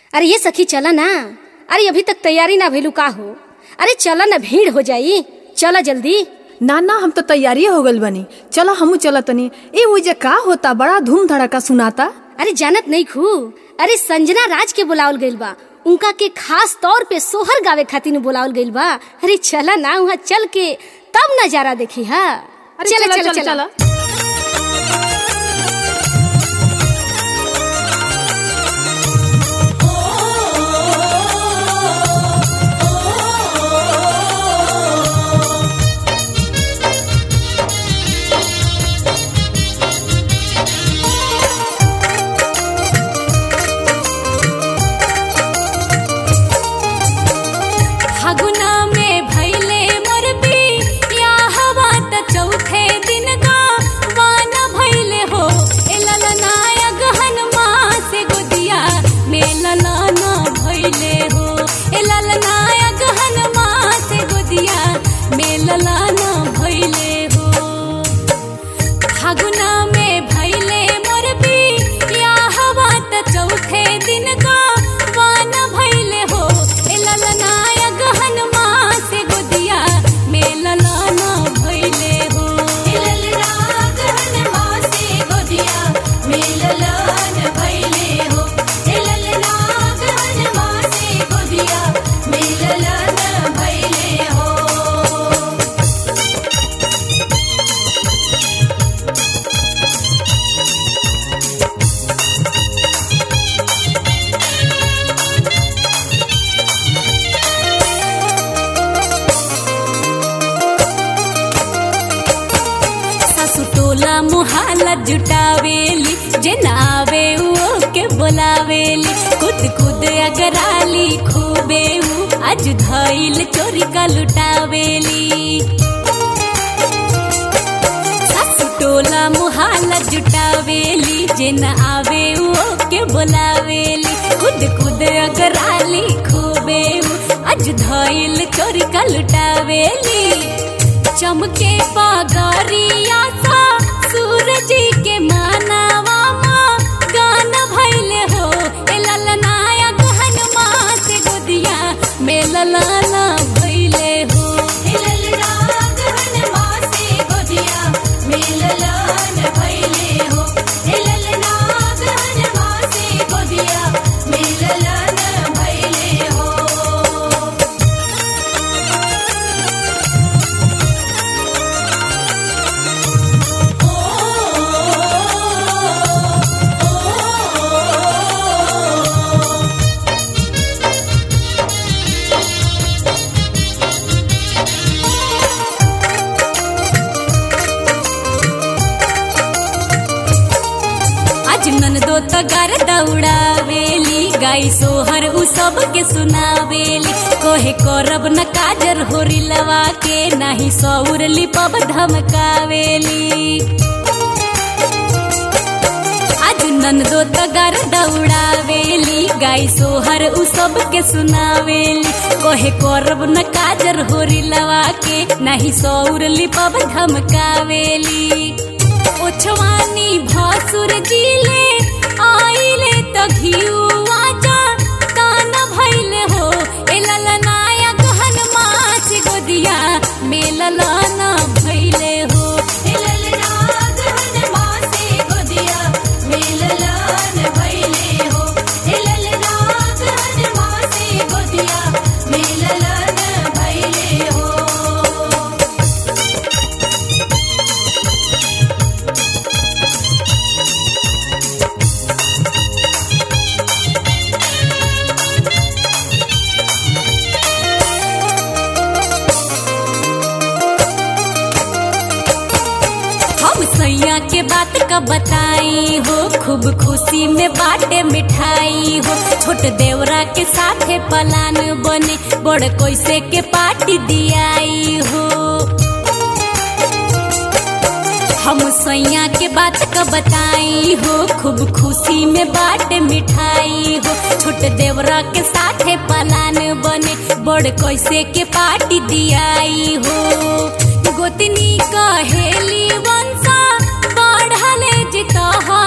अरे ये सखी चला ना। अरे अभी तक तैयारी ना भइलू का हो। अरे चला ना, भीड़ हो जाई, चला जल्दी। ना ना, हम तो तैयारी हो गल बनी। चलो हमू चला तनी। ए मुझे का होता, बड़ा धूम धड़का सुनाता। अरे जानत नहीं खू, अरे संजना राज के बुलावल गइल बा, उनका के खास तौर पे सोहर गावे खातिर बुलावल गइल बा। अरे चला ना, वहाँ चल के तब नजारा देखी। हाँ चला चला चला, चला। मुहाला जुटावेली, जे नावे वो के बोलावेली। खुद खुद अगराली खूबे आज धइल चोरी का लुटावेली। सासु टोला मुहाला जुटावेली, जे न आवे वो के बोलावेली। खुद खुद अगराली खूबे आज धइल चोरी का लुटावेली। चमके पगरिया सा सूरज के मानवा माँ गान भैले हो। ए ललनाया गहन माँ से गोदिया में ललाना भैले हो। ए ललना गहन माँ से गोदिया में ललान भैले हो। ए ललना गहन माँ से गोदिया में ललान भैले हो। ननदो तगार दौड़ावेली, गाई सोहर उ सब के सुनावेली। कोहे करब न काजर होरी लवा के, नाही सौर लिपब धमकावेली। आज ननदो तगार दौड़ावेली, गाई सोहर उ सब के सुनावेली। कोहे करब न काजर होरी लवा के, नाही सौर लिपब धमकावेली। ओछवानी भासुर जिले आइले त घिउआ जा तान भइले हो। ए ललनाया गहन माछ गोदिया में ललाना भइले हो। ए ललना गहन माछ गोदिया में ललान भइले हो। ए ललना गहन माछ गोदिया में ललान भइले हो। सैया के बात का बताई हो, खूब खुशी में बाटे मिठाई हो। छोट देवरा के साथे पलान बने, बड़ कैसे के पार्टी दियाई हो। हम सैया के बात का बताई हो, खूब खुशी में बाटे मिठाई हो। छोट देवरा के साथे पलान बने, बड़ कैसे के पार्टी दियाई हो। गोतनी कहेली वंशा बढ़ले जिता